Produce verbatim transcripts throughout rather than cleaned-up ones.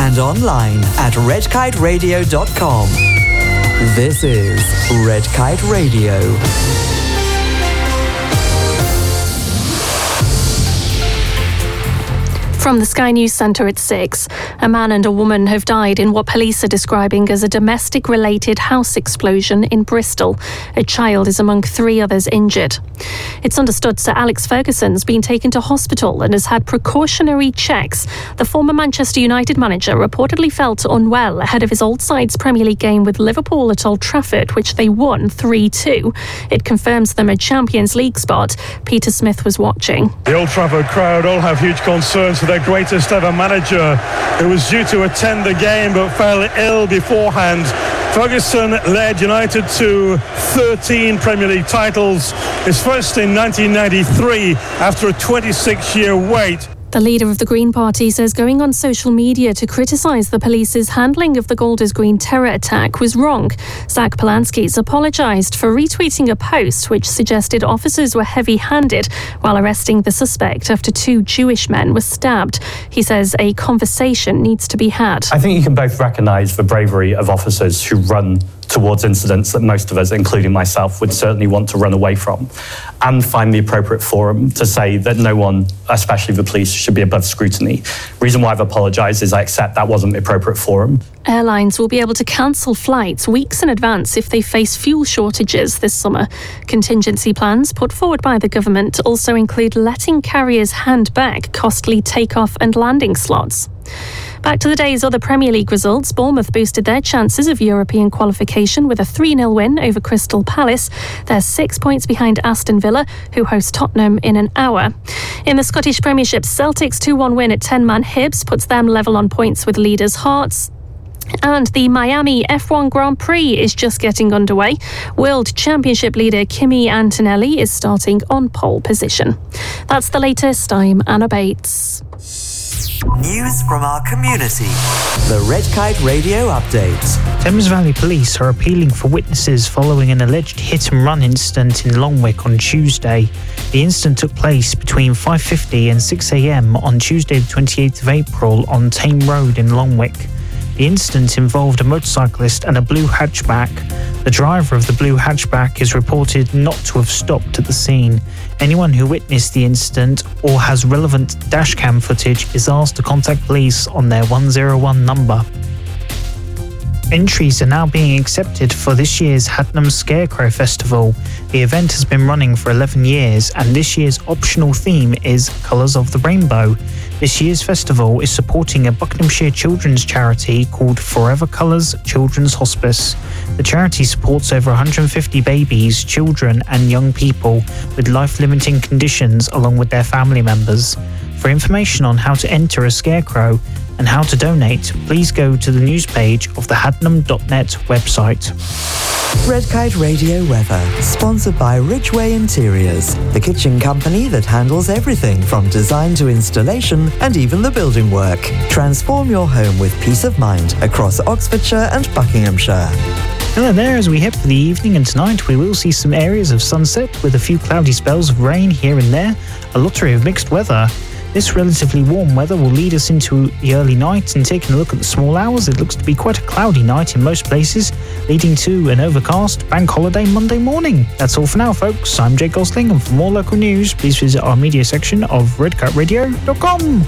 and online at red kite radio dot com. This is Red Kite Radio. From the Sky News Centre at six, a man and a woman have died in what police are describing as a domestic-related house explosion in Bristol. A child is among three others injured. It's understood Sir Alex Ferguson's been taken to hospital and has had precautionary checks. The former Manchester United manager reportedly felt unwell ahead of his old side's Premier League game with Liverpool at Old Trafford, which they won three two. It confirms them a Champions League spot. Peter Smith was watching. The Old Trafford crowd all have huge concerns for their greatest ever manager, who was due to attend the game but fell ill beforehand. Ferguson led United to thirteen Premier League titles, his first in nineteen ninety-three after a twenty-six year wait. The leader of the Green Party says going on social media to criticise the police's handling of the Golders Green terror attack was wrong. Zach Polanski's apologised for retweeting a post which suggested officers were heavy-handed while arresting the suspect after two Jewish men were stabbed. He says a conversation needs to be had. I think you can both recognise the bravery of officers who run towards incidents that most of us, including myself, would certainly want to run away from, and find the appropriate forum to say that no one, especially the police, should be above scrutiny. The reason why I've apologised is I accept that wasn't the appropriate forum. Airlines will be able to cancel flights weeks in advance if they face fuel shortages this summer. Contingency plans put forward by the government also include letting carriers hand back costly takeoff and landing slots. Back to the day's other Premier League results. Bournemouth boosted their chances of European qualification with a three nil win over Crystal Palace. They're six points behind Aston Villa, who host Tottenham in an hour. In the Scottish Premiership, Celtic's two one win at ten-man Hibs puts them level on points with leaders Hearts. And the Miami F one Grand Prix is just getting underway. World Championship leader Kimi Antonelli is starting on pole position. That's the latest. I'm Anna Bates. News from our community. The Red Kite Radio Update. Thames Valley Police are appealing for witnesses following an alleged hit-and-run incident in Longwick on Tuesday. The incident took place between five fifty and six a.m. on Tuesday the twenty-eighth of April on Tame Road in Longwick. The incident involved a motorcyclist and a blue hatchback. The driver of the blue hatchback is reported not to have stopped at the scene. Anyone who witnessed the incident or has relevant dashcam footage is asked to contact police on their one oh one number. Entries are now being accepted for this year's Haddenham Scarecrow Festival. The event has been running for eleven years, and this year's optional theme is Colours of the Rainbow. This year's festival is supporting a Buckinghamshire children's charity called Forever Colours Children's Hospice. The charity supports over one hundred fifty babies, children and young people with life-limiting conditions along with their family members. For information on how to enter a scarecrow and how to donate, please go to the news page of the haddenham dot net website. Red Kite Radio weather, sponsored by Ridgeway Interiors, the kitchen company that handles everything from design to installation and even the building work. Transform your home with peace of mind across Oxfordshire and Buckinghamshire. Hello there, as we head for the evening, and tonight we will see some areas of sunset with a few cloudy spells of rain here and there, a lottery of mixed weather. This relatively warm weather will lead us into the early night, and taking a look at the small hours, it looks to be quite a cloudy night in most places, leading to an overcast bank holiday Monday morning. That's all for now, folks. I'm Jake Gosling, and for more local news, please visit our media section of red kite radio dot com.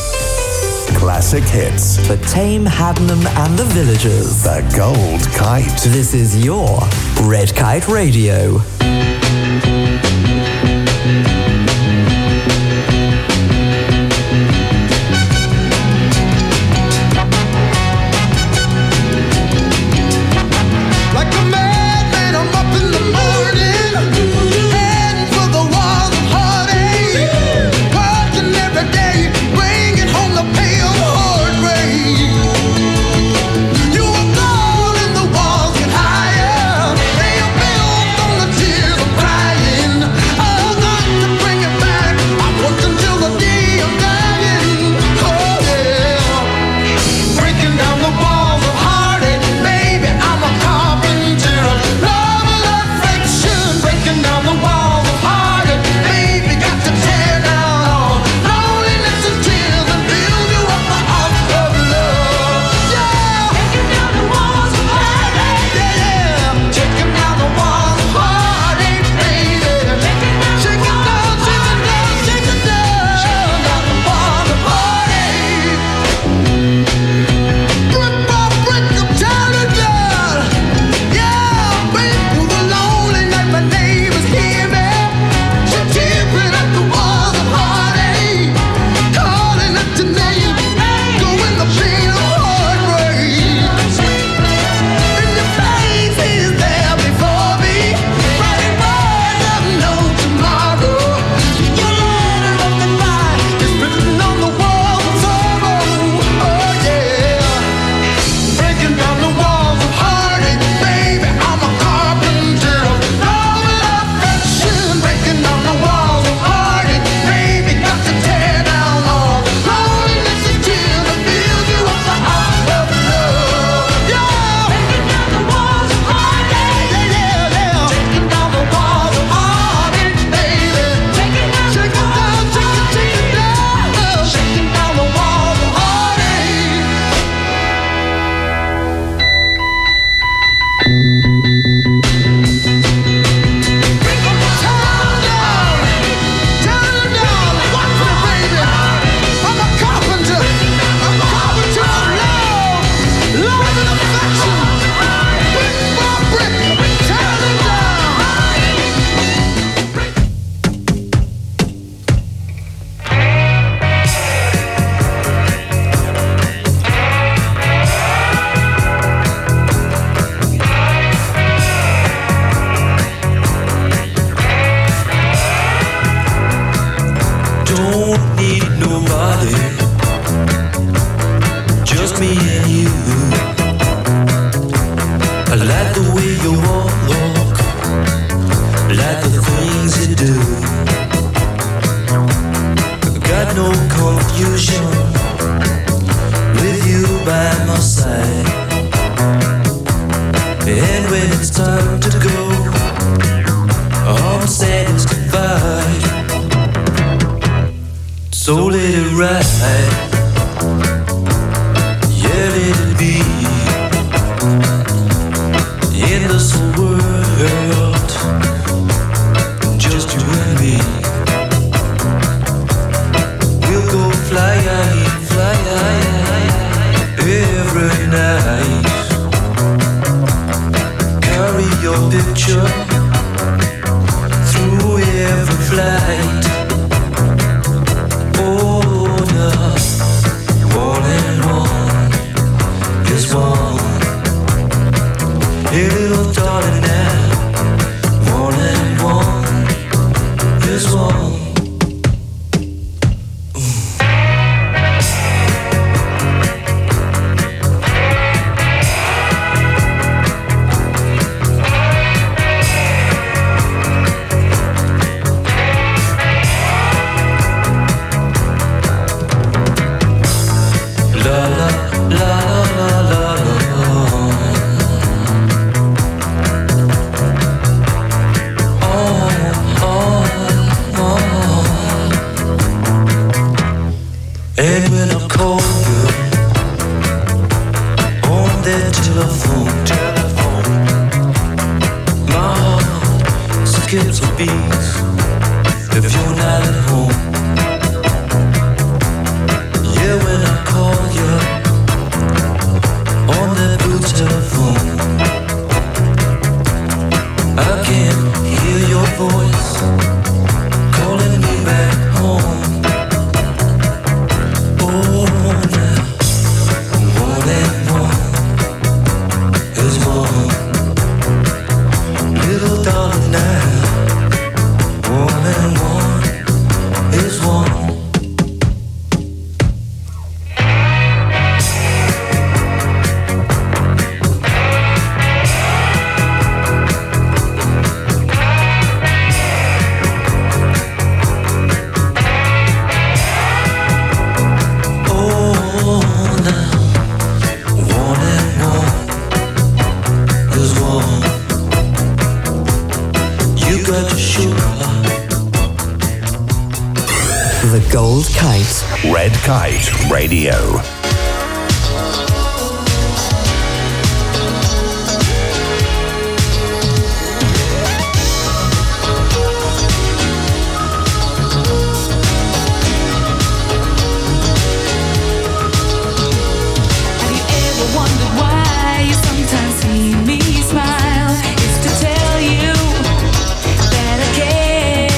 Classic hits. The Tame, Haddenham and the Villagers. The Gold Kite. This is your Red Kite Radio. You were born in the walls get higher. They are built on the tears by my side. And when it's time to go, all the sadness divide. So let it ride, yeah, let it be. In this world, just you and me. We'll go fly high, fly high, every night. Carry your picture through every flight. Oh, the one and one is one. Hey, little darling, now one and one is one. Red Kite Radio.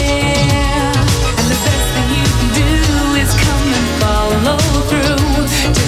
Follow through.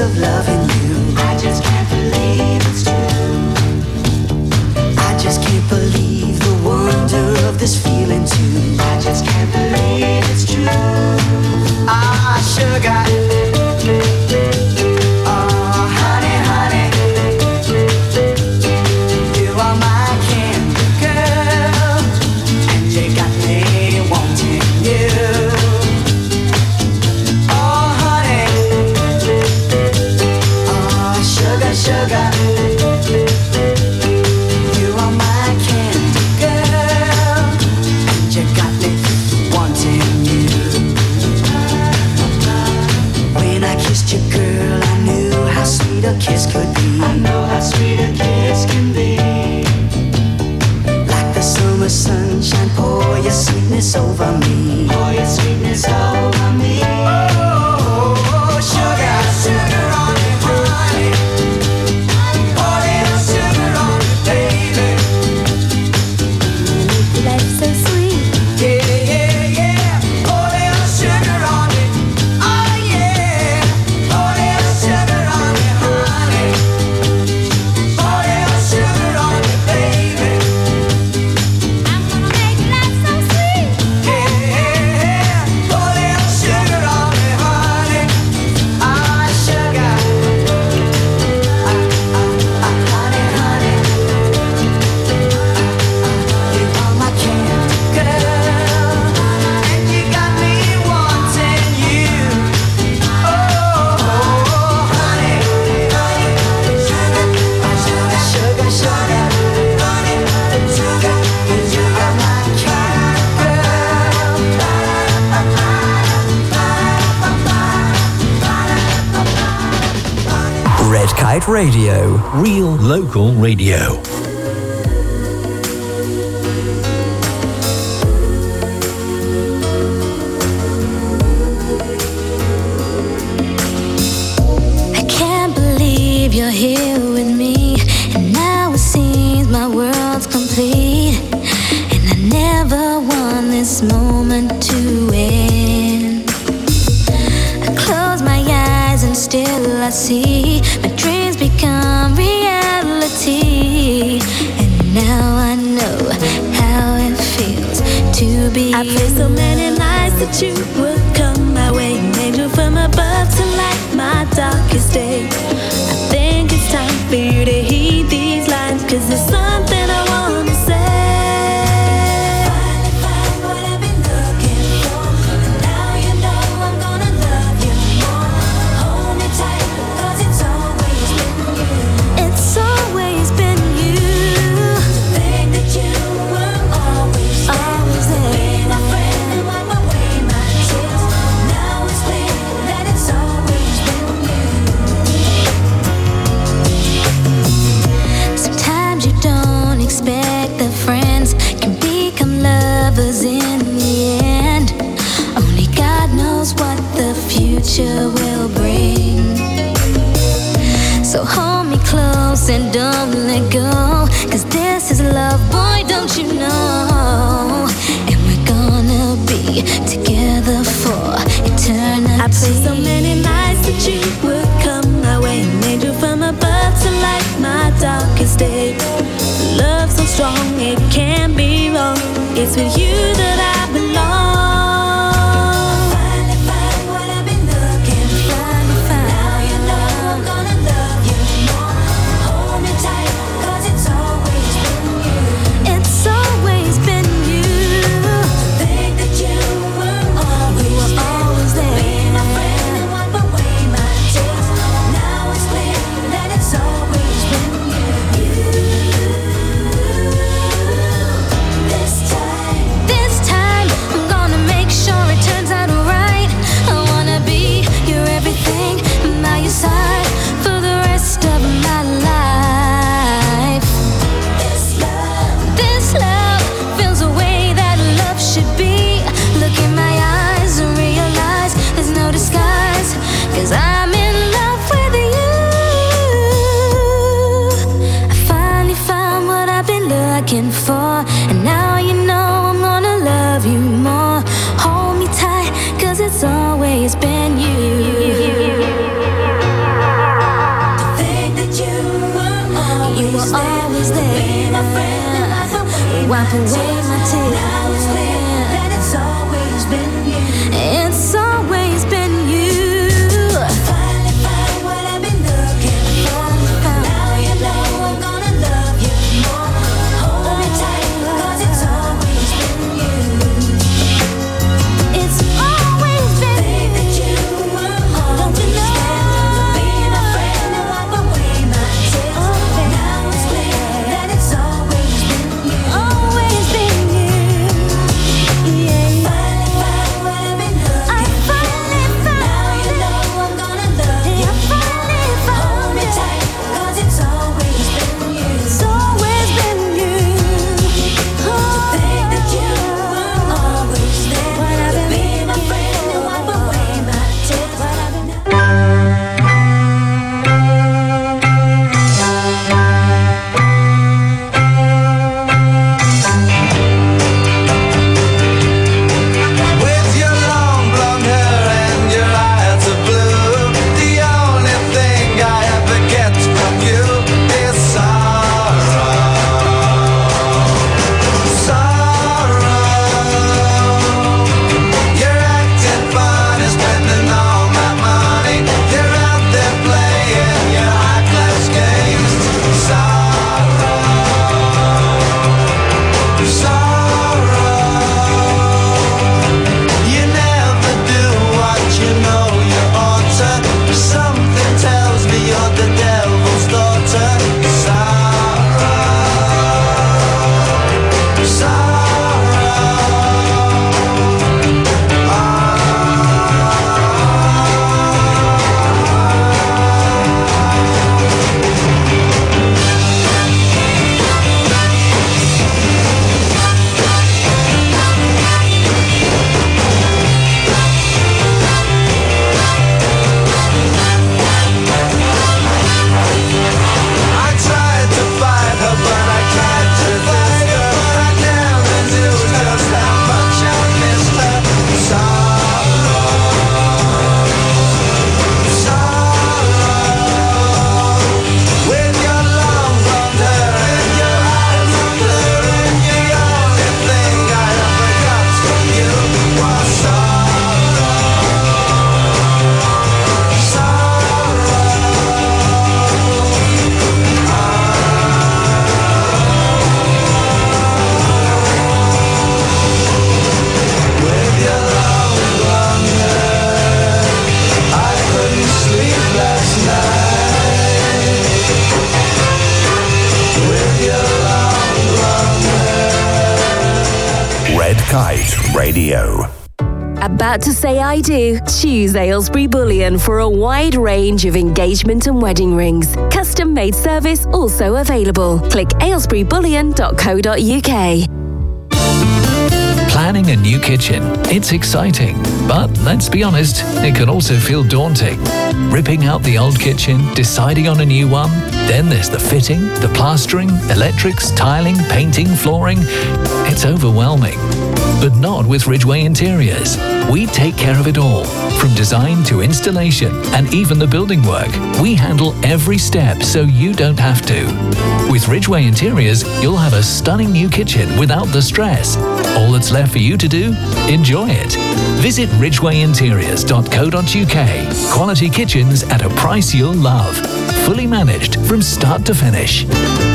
of loving you. I just can't believe it's true. I just can't believe the wonder of this feeling too. I just can't believe it's true. Ah, sugar. Oh, honey, honey. You are my candy girl, and you got me wanting you. Oh, honey. Oh, sugar, sugar. You are my candy girl, and you got me wanting you. When I kissed you, girl, I knew how sweet a kiss could be. I know how sweet a kiss can be. Like the summer sunshine, pour your sweetness over me. Pour your sweetness over me. Oh, sugar, sugar on me, honey. Pour little sugar on me, baby. Life's so sweet. Yeah, yeah, yeah. Pour little sugar on me. Oh, yeah. Pour little sugar on me, honey. Pour little sugar on me, baby. I'm gonna make life so sweet. Yeah, yeah, yeah. Pour little sugar on me, honey. Ah, sugar. Ah, ah, ah, honey, honey. You are my candy girl, and you got me wanting you. Oh, honey, sugar, sugar, sugar, honey, sugar, you are my candy girl. Red Kite Radio. Real local radio. I can't believe you're here with me, and now it seems my world's complete. And I never want this moment to end. I close my eyes and still I see my dreams become reality. And now I know how it feels to be. I prayed so many nights that you would come my way, an angel from above to light my darkest day. I think it's time for you to heed these lines, 'cause there's something I wanna say. Finally find what I've been looking for, and now you know I'm gonna love you more. Hold me tight, 'cause it's always been you. It's always been you. Think that you were always there, Always there. be my friend and wipe away my tears. Now it's clear that it's always been you. Sometimes you don't expect that friends can become lovers in the end. Only God knows what the future will bring. So hold me close and don't let go, 'cause this is love, boy, don't you know? And we're gonna be together for eternity. I prayed so many nights that you would come my way, an angel from above to light my darkest day. Love so strong, it can't be wrong. It's with you that I belong. Finally find what I've been looking for. Now you know I'm gonna love you more. Hold me tight, 'cause it's always been you. It's always been you. Think that you were always You were there, always there. be my friend and wipe away my tears. Now it's clear that it's always been you. This time, This time I'm gonna make sure it turns out right. I wanna be your everything, by your side for the rest of my life. this love, This love feels the way that love should be. Look in my eyes and realize there's no disguise, 'cause I'm in love with you. I finally found what I've been looking for, and now you know I'm gonna love you more. Hold me tight, 'cause it's always been you. always there. Wipe away my tears. Now it's clear that it's always been you. It's always been you. Finally found what I've been looking for. Now you know I'm gonna love you more. Hold me tight, 'cause it's always been you. It's always been you. Think that you were always there. Being a friend and wipe away my tears. Now it's clear that it's always been you. Always been you. Yeah. Finally found what I've been looking for. I finally found now you know I'm gonna love you. I finally found hold me tight, 'cause it's always been you. It's always been you. Oh, think that you were always there. What I've been being a friend and wipe away my tears. What I've been With your long blonde hair and your eyes of blue, the only thing I ever get from you is sorrow. Sorrow. You're acting funny, spending all my money. You're out there playing your high-class games. Sorrow. Sorrow. You never do what you know you ought to. Something tells me you're the devil's daughter. Sorrow. Sorrow. I tried to fight her, but I can't resist her. I never knew just how much I missed her. Sorrow. Sorrow. With your long blonde hair and your eyes of blue, and the only thing I ever got from you was sorrow. Sorrow. With your long blonde hair, I couldn't sleep last night. With your long blonde hair. Red Kite Radio. About to say I do? Choose Aylesbury Bullion for a wide range of engagement and wedding rings. Custom made service also available. Click aylesbury bullion dot co dot uk. Planning a new kitchen. It's exciting, but let's be honest, it can also feel daunting. Ripping out the old kitchen, deciding on a new one, then there's the fitting, the plastering, electrics, tiling, painting, flooring. It's overwhelming. But not with Ridgeway Interiors. We take care of it all, from design to installation and even the building work. We handle every step so you don't have to. With Ridgeway Interiors, you'll have a stunning new kitchen without the stress. All that's left for you to do? Enjoy it. Visit ridgeway interiors dot co dot uk. Quality kitchens at a price you'll love. Fully managed from start to finish.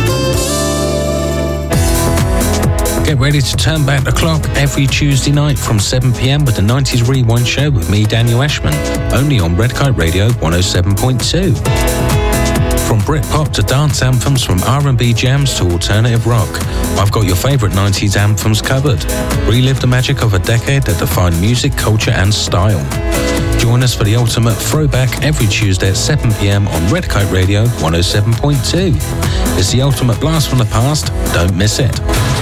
Get ready to turn back the clock every Tuesday night from seven p.m. with the nineties Rewind Show with me, Daniel Ashman, only on Red Kite Radio one oh seven point two. From Britpop to dance anthems, from R and B jams to alternative rock, I've got your favourite nineties anthems covered. Relive the magic of a decade that defined music, culture and style. Join us for the ultimate throwback every Tuesday at seven p.m. on Red Kite Radio one oh seven point two. It's the ultimate blast from the past. Don't miss it.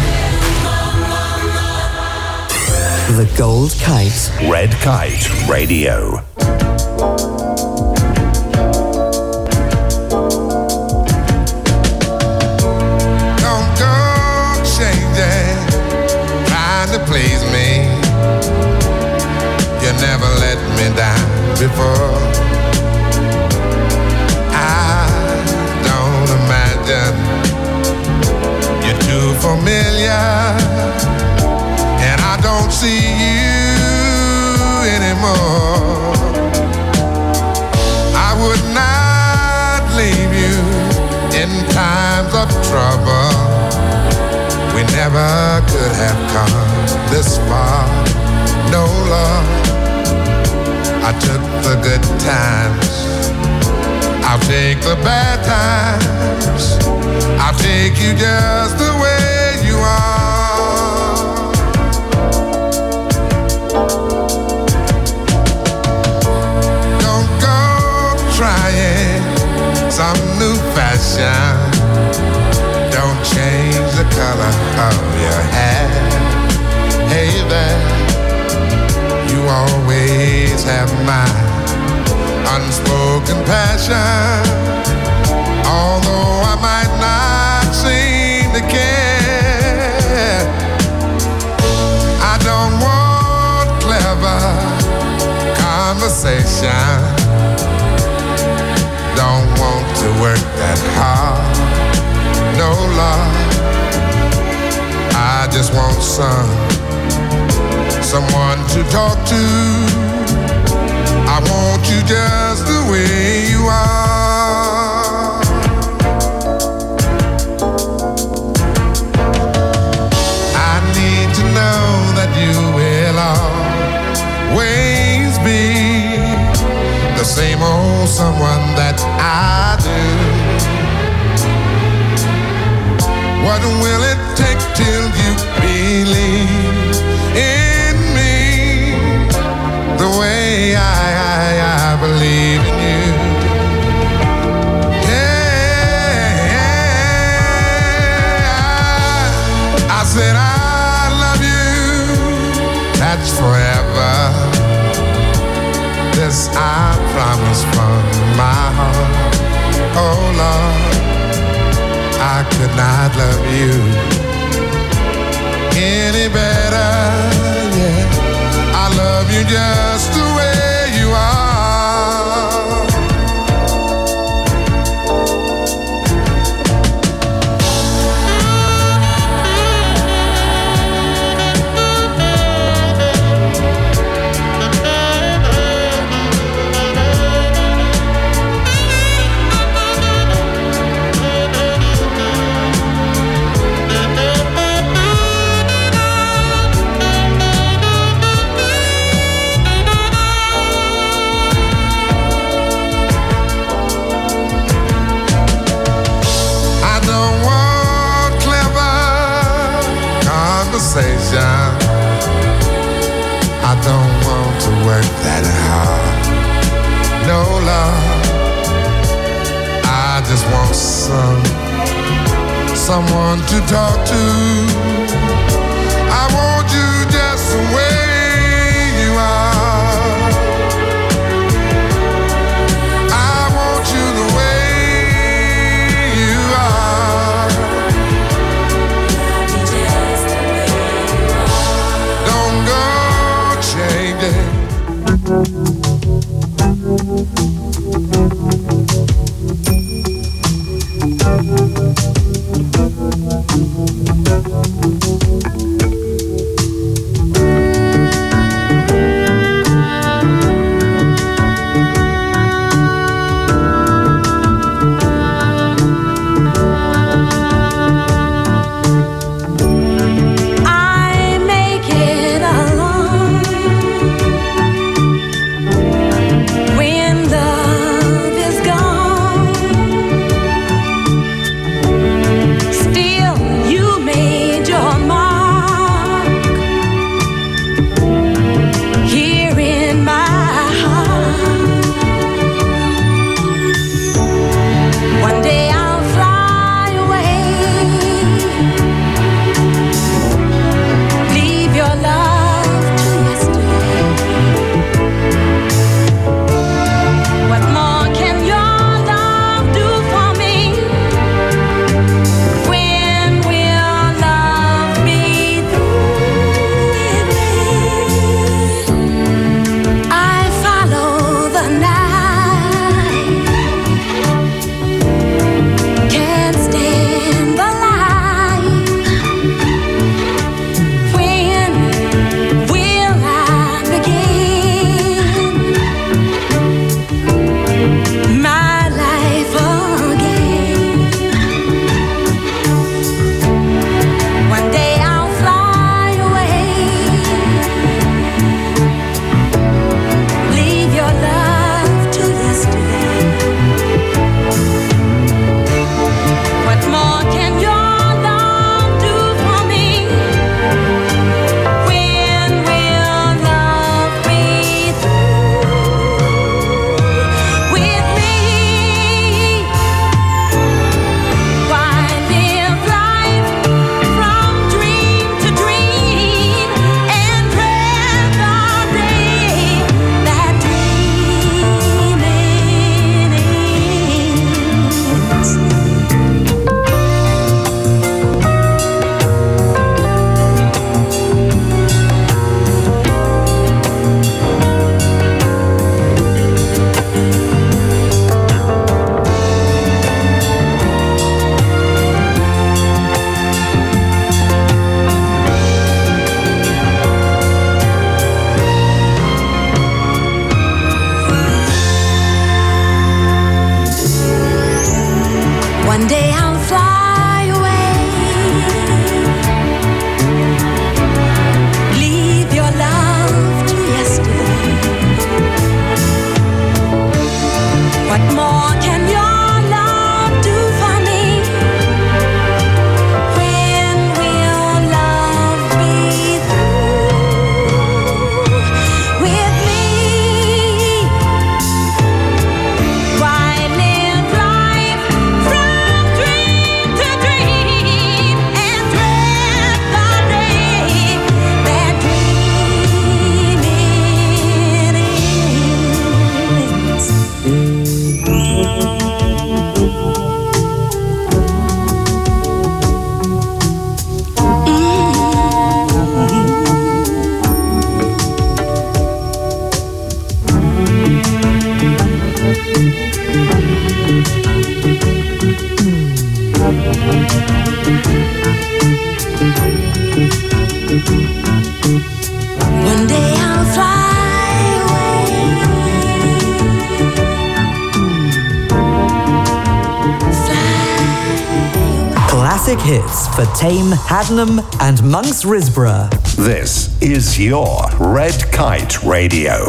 The Gold Kite. Red Kite Radio. Don't go changing, trying to please me. You never let me down before. I don't imagine see you anymore. I would not leave you in times of trouble. We never could have come this far. No, love, I took the good times, I'll take the bad times, I'll take you just the way you are. Don't go trying some new fashion. Don't change the color of your hair. Hey there, you always have my unspoken passion. Although I might not seem to care, I don't want clever conversation. Don't want to work that hard. No love, I just want some someone to talk to. I want you just the way you are. I need to know that you will always be the same old someone that I do. What will it take till you believe in me the way I, I, I believe in you? Yeah, I, I said I love you, that's forever. This I promise from my heart. Oh Lord, I could not love you any better, yeah. I love you just the way you are. I don't want to work that hard. No love, I just want some someone to talk to. I want you just the way you are. I want you the way you are. Don't go changing. One day I'll fly away. Classic hits for Tame, Hadnam and Monks Risborough. This is your Red Kite Radio.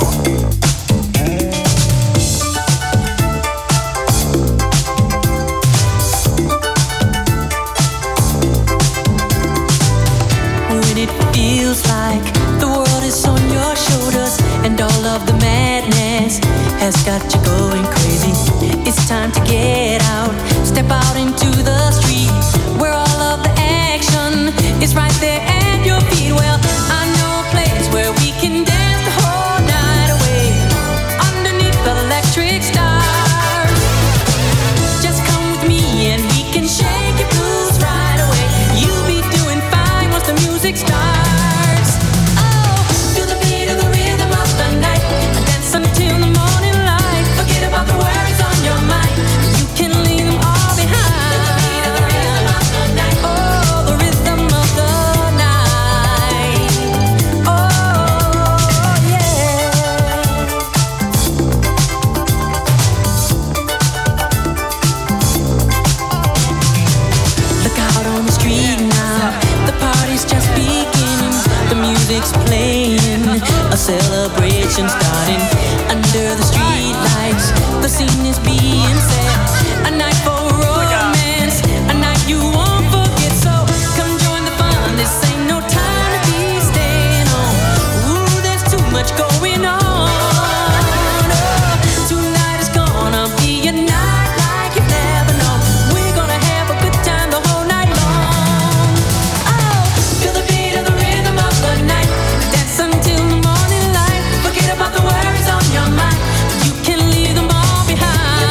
When it feels like the world is on your shoulders and all of the madness has got you going crazy, it's time to get out, step out into the street where all of the action is right there at your feet. Well, I know a place where we can dance the whole night away underneath the electric stars. Just come with me and we can shake your blues right away. You'll be doing fine once the music starts. Oh, feel the beat of the rhythm of the night. Dance until the morning light. Forget about the worries on your mind. You can leave them all behind. Oh, the rhythm of the night. Oh, yeah. Look out on the street now. The party's just beginning. The music's playing. A celebration starting under the street lights. The scene is being set. A night for romance. A night you won't forget. So come join the fun. This ain't no time to be staying home. Ooh, there's too much going on. Oh, tonight is gonna be a night like you've never known. We're gonna have a good time the whole night long. Oh, feel the beat of the rhythm of the night. Dance until the morning light. Forget about the worries on your mind. You can leave them all behind.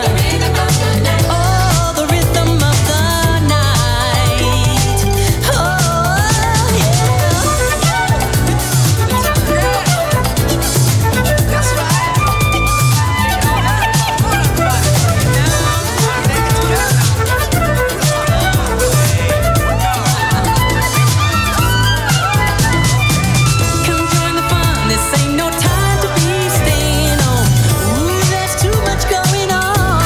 Oh, the rhythm of the night. Oh, yeah. That's right. Come join the fun. This ain't no time to be staying home. Ooh, there's too much going on.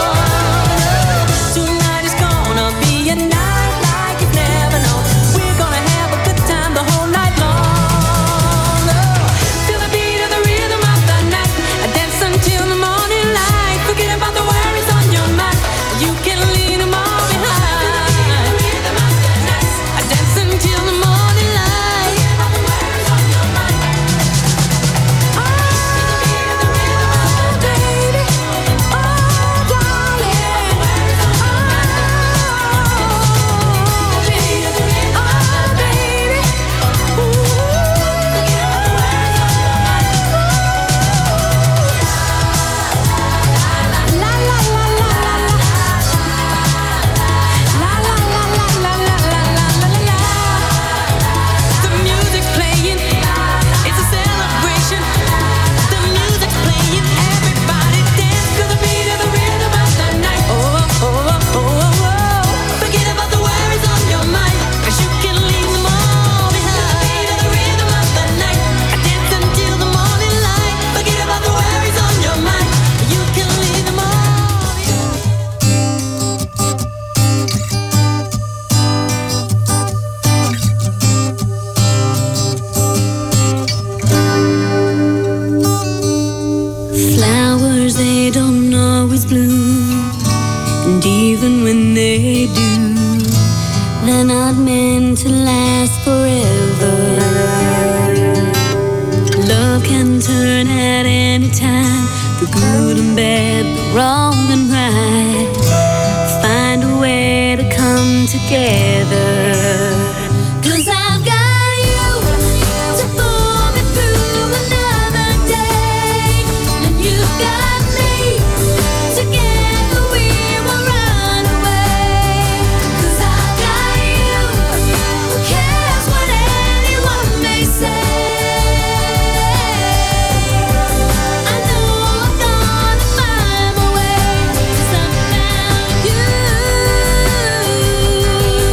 Tonight is gonna be a night like you've never known. We're gonna have a good time the whole night long. Oh, feel the beat of the rhythm of the night. Dance until the morning light. Forget about the worries on your mind. You can leave them all behind. Dance until the morning light. Oh, baby. Oh, darling. Oh, baby. La la la la la la la la la la la la la. The music's playing, it's a celebration. The music's playing, everybody dance to the beat of the rhythm of the night. Oh, oh, oh, oh, oh. Forget about the worries on your mind, 'cause you can leave them all behind. The beat of the rhythm of the night. Dance until the morning light. Forget about the worries on your mind. You can leave them all behind. Flowers, they don't always bloom, and even when they do, they're not meant to last forever. Love can turn at any time, the good and bad, the wrong and right. Find a way to come together. 'Cause I've got you to pull me through another day, and you've got me. Together we will run away. 'Cause I've got you. Who cares what anyone may say? I know I'm gonna find my way. 'Cause I found you.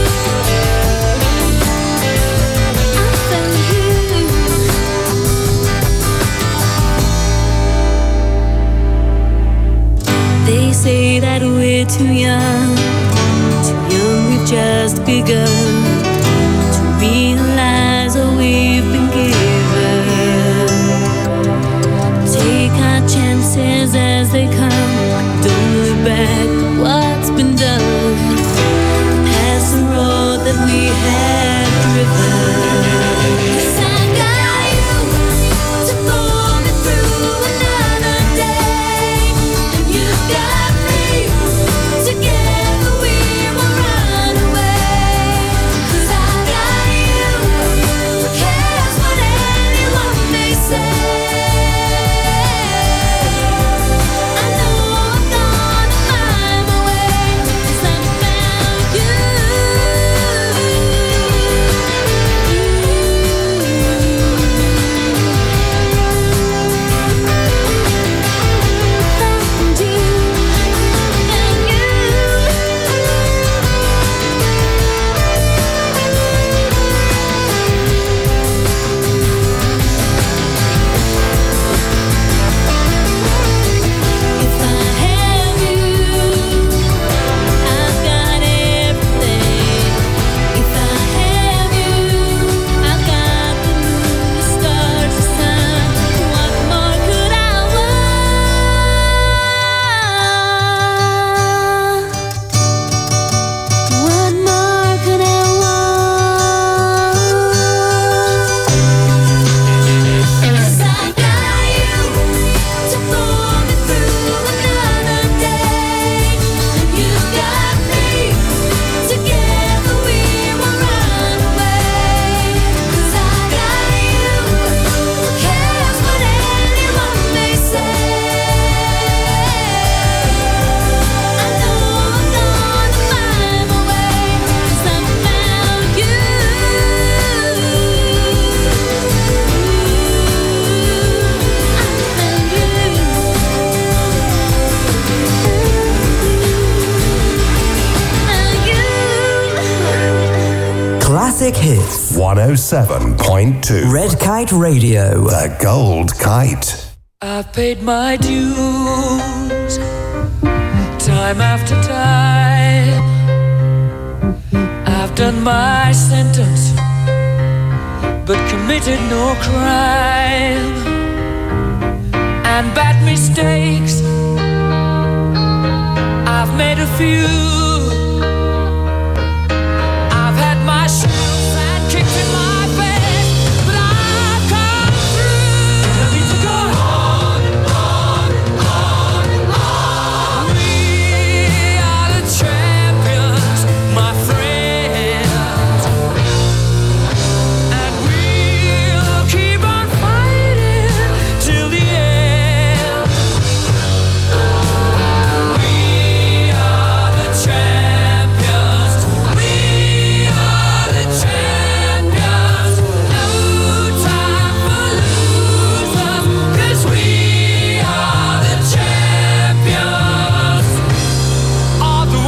just begun to realize what we've been given. Take our chances as they come. Don't look back at what's been done. Past the road that we had driven. 'Cause I got you to pull me through another day, and you got me. Together we will run away. 'Cause I got you. Who cares what anyone may say? I know I'm gonna find my way, 'cause I found you. Found you. Found you. If I have you, I've got everything. If I have you, I've got the moon, the stars, the sun. What more could I want? What more could I want? 'Cause I got you to pull me through another day, and you got me. Together we will run away. 'Cause I got you. Who cares what anyone may say? I know I'm gonna find my way, 'cause I found you. Classic hits. one oh seven point two. Red Kite Radio. The Gold Kite. I've paid my dues time after time. I've done my sentence, but committed no crime. And bad mistakes, I've made a few. I've had my shots and kicked in my face, but I've come through. I need to go on, on, on, on. We are the champions, my friends, and we'll keep on fighting till the end. We are the champions. We are the champions. No time for losers, 'cause we are the champions of the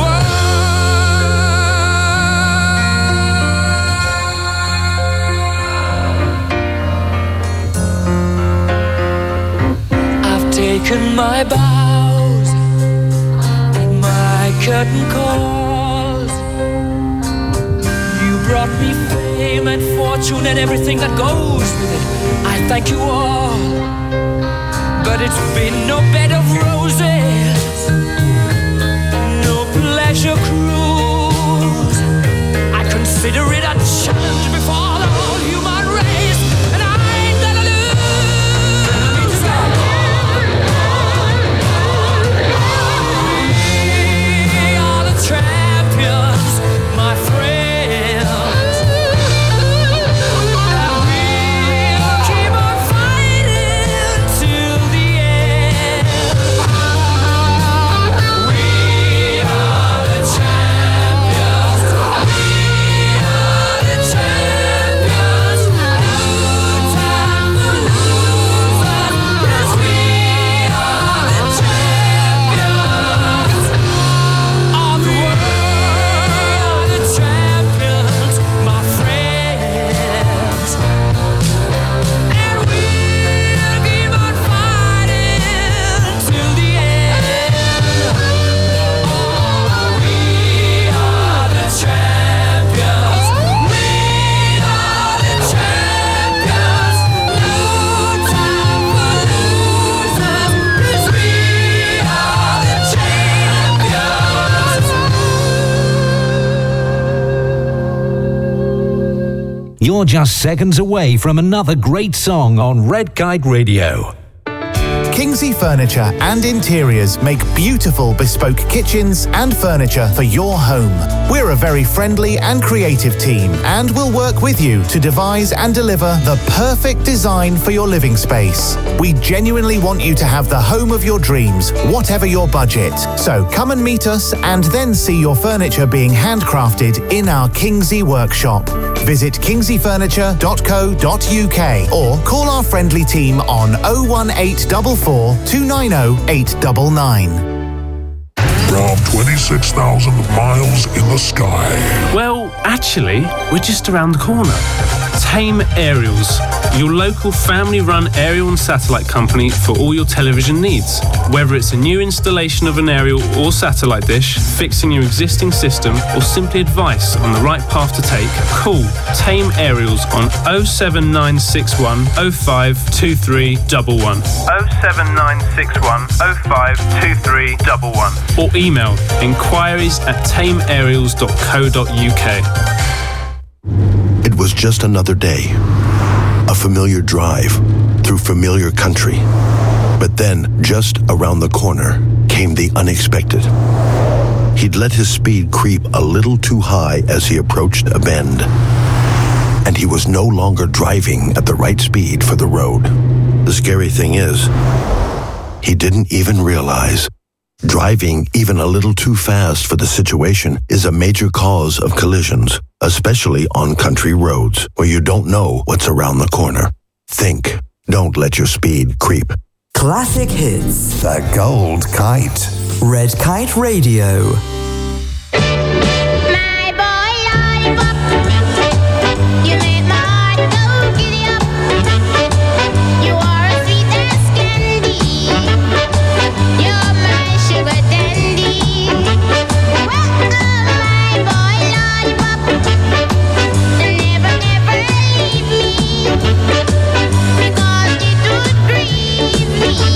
world. I've taken my bows and my curtain calls. You brought me fame and fortune and everything that goes with it. I thank you all, but it's been no bed of roses, no pleasure cruise. I consider it a challenge before the whole human race, and I ain't gonna lose. We are the champions, my friends, and we'll keep on fighting till the end. We are the champions. you're just seconds away from another great song on Red Kite Radio. Kingsley Furniture and Interiors make beautiful bespoke kitchens and furniture for your home. We're a very friendly and creative team and we'll work with you to devise and deliver the perfect design for your living space. We genuinely want you to have the home of your dreams, whatever your budget. So come and meet us and then see your furniture being handcrafted in our Kingsley workshop. Visit kingsley furniture dot co dot uk or call our friendly team on oh one eight four four, two nine oh, eight nine nine. From twenty-six thousand miles in the sky. Well, actually, we're just around the corner. Tame Aerials, your local family-run aerial and satellite company for all your television needs. Whether it's a new installation of an aerial or satellite dish, fixing your existing system, or simply advice on the right path to take, call Tame Aerials on oh seven nine six one oh five two three one one. oh seven nine six one oh five two three one one. Or email inquiries at tame aerials dot co dot uk. It was just another day, a familiar drive through familiar country. But then, just around the corner, came the unexpected. He'd let his speed creep a little too high as he approached a bend. And he was no longer driving at the right speed for the road. The scary thing is, he didn't even realize driving even a little too fast for the situation is a major cause of collisions, especially on country roads where you don't know what's around the corner. Think. Don't let your speed creep. Classic hits. The Gold Kite. Red Kite Radio.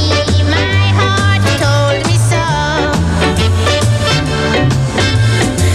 My heart told me so.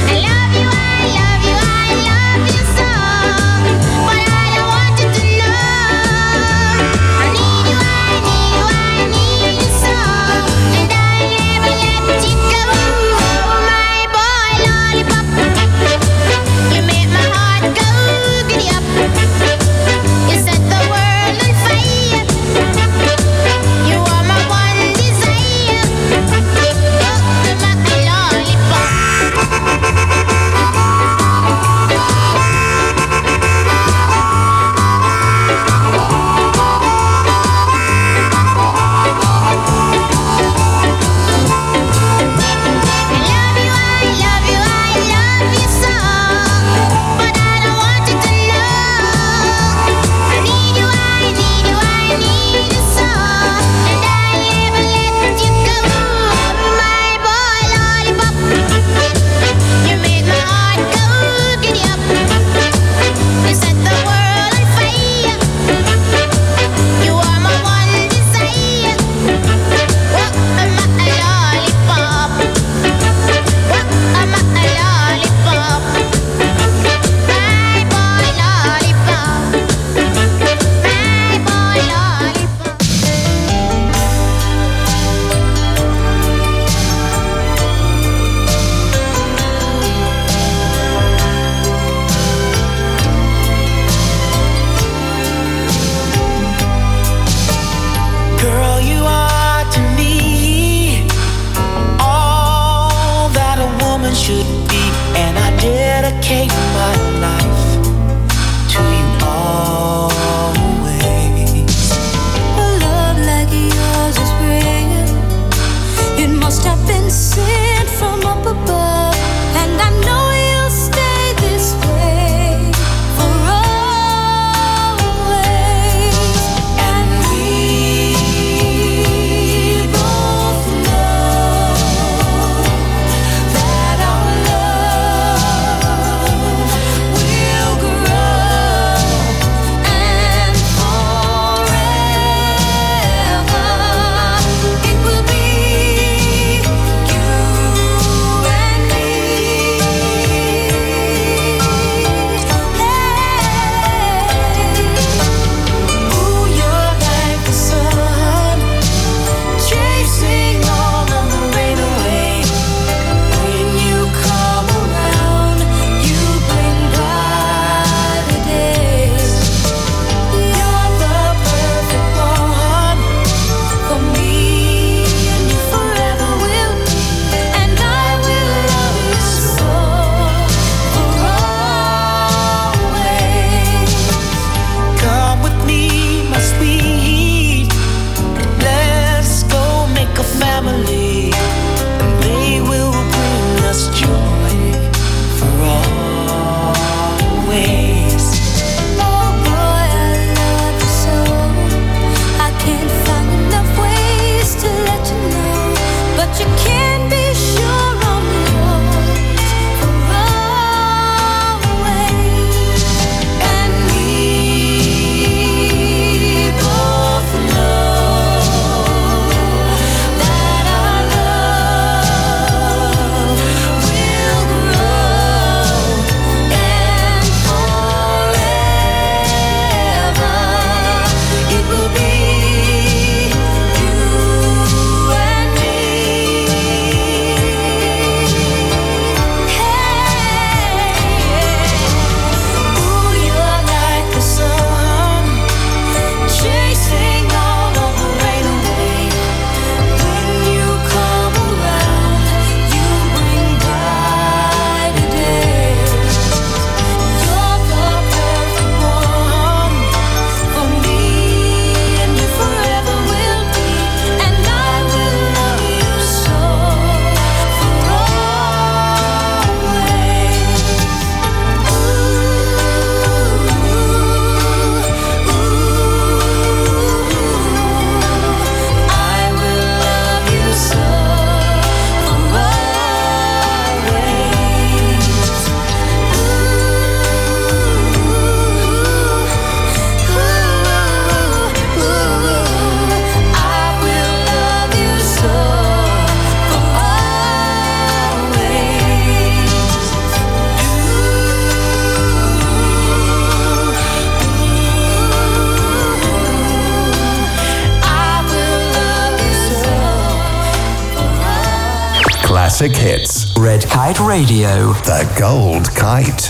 classic hits. Red Kite Radio. The Gold Kite.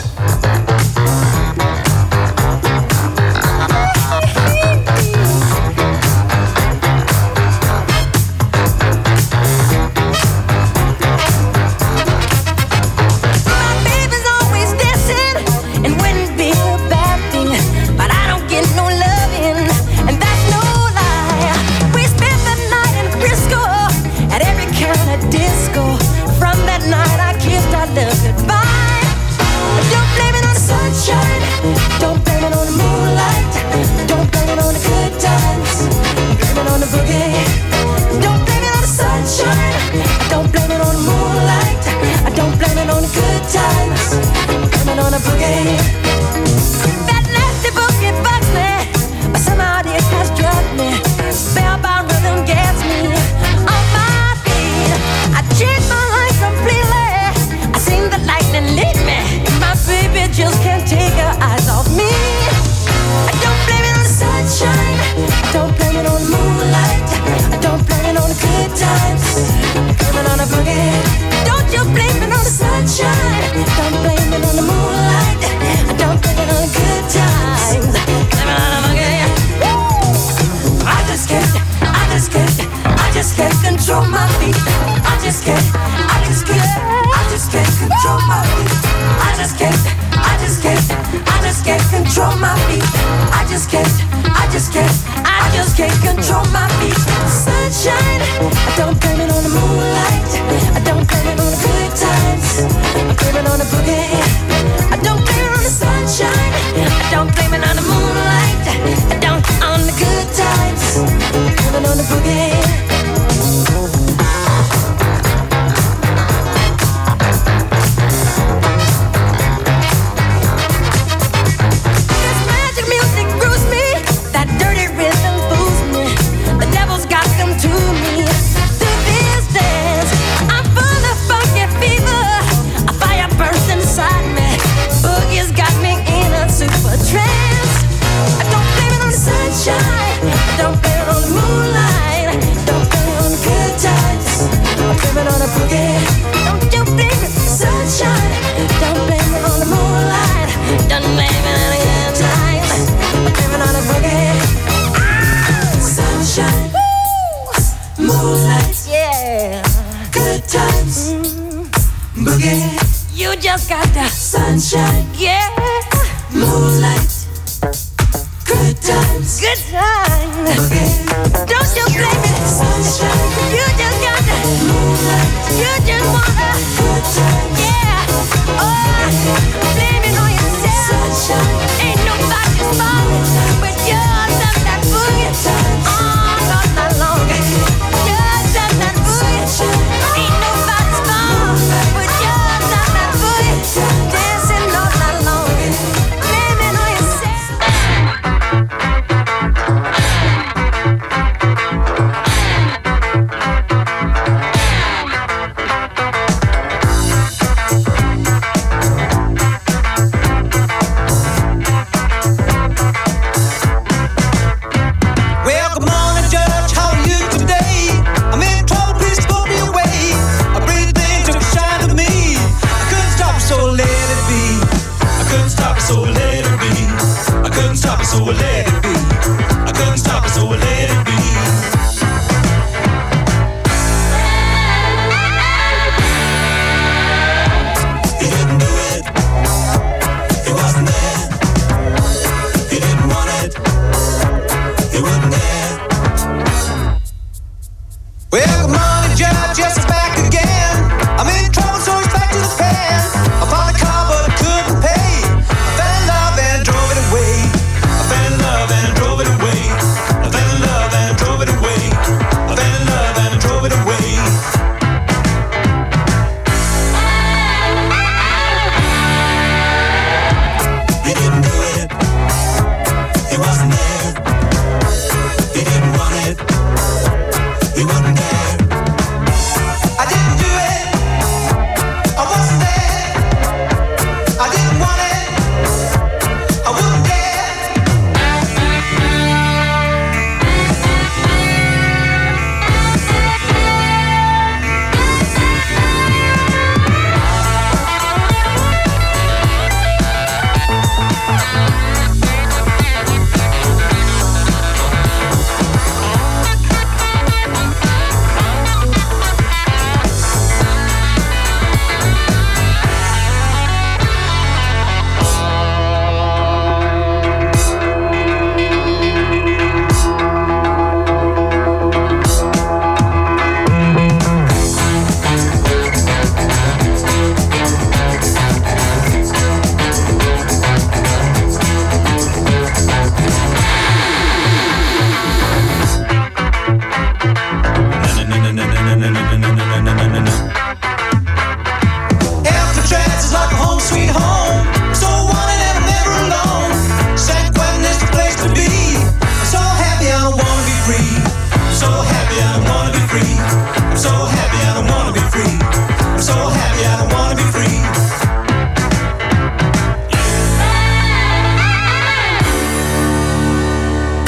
Fell in love and drove it away. I fell in love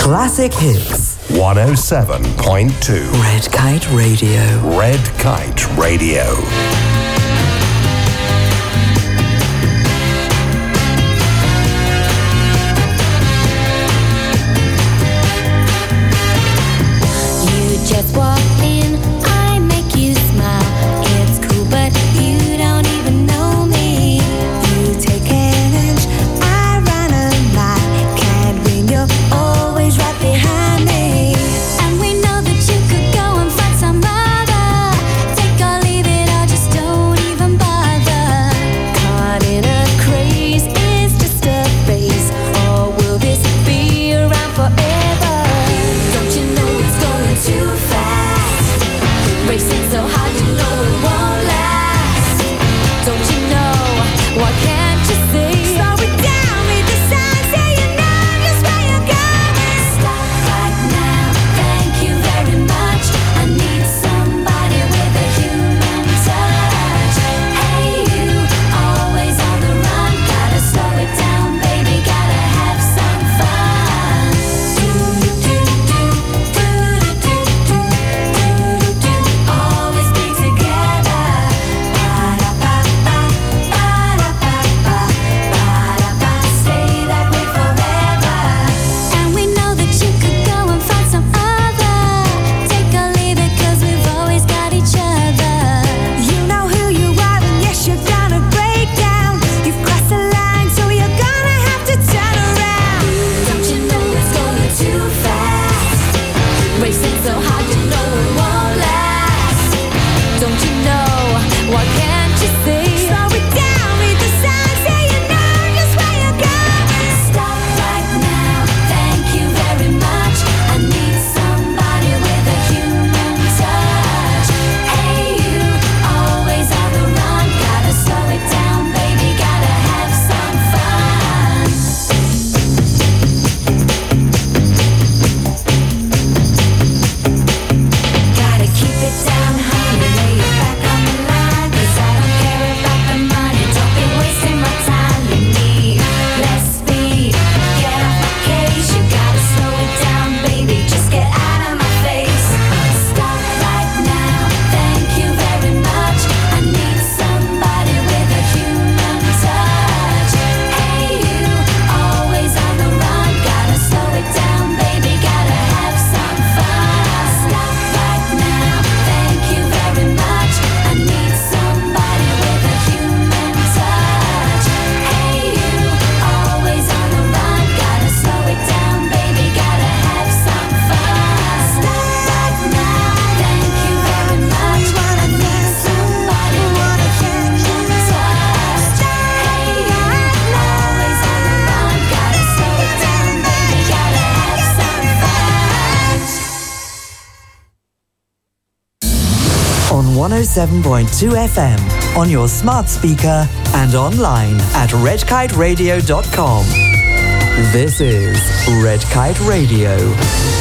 Classic hits. one oh seven point two. Red Kite Radio. Red Kite Radio. You just walk in, I make you smile. It's cool, but you don't even know me. You take an inch, I run a mile. Can't win, you're always right behind me. And we know that you could go and find some other. Take or leave it, or just don't even bother. Caught in a craze, is just a phase. Or will this be around forever? Don't you know it's going too fast? Racing so hard, you know it won't last. Don't you know? Why can't you see? Slow it down, read the signs, say you know just where you're going. Stop right now, thank you very much. I need somebody with a human touch. Hey you, always on the run. Gotta slow it down, baby, gotta have some fun. Do do do do do do do do do. Always be together. Ba-da-ba-ba, ba-da-ba-ba, ba-da-ba. Stay that way forever. And we know that you could go and find some other. Take or leave it, 'cause we've always got each other. You know who you are, and yes, you're gonna break down. You've crossed the line, so you're gonna have to turn around. Don't you know it's going too fast? Racing so hard, you know it won't last. Don't you know? Why can't you see? Slow it down, read the signs, say you know just where you're going. Stop right now, thank you very much. I need somebody with a human touch. Hey you, always on the run. Gotta slow it down, baby, gotta have some fun. Gotta keep it down, honey, lay it back on the line. 'Cause I don't care about the money, don't be wasting my time. You need less speed, get off my case. You gotta slow it down, baby, just get out of my face. Stop right now, thank you very much. I need somebody with a human touch. Hey you, always on the run. Gotta slow it down, baby, gotta have some fun. Stop right now, thank you very much. I need somebody with a human touch. Hey you, always on the run. Gotta slow it down, baby, gotta have some fun. Stop right now, thank you very much. I need somebody with a human touch. Hey you, always on the run. Gotta slow it down, baby, gotta have some fun. On one oh seven point two F M, on your smart speaker, and online at red kite radio dot com. This is Red Kite Radio.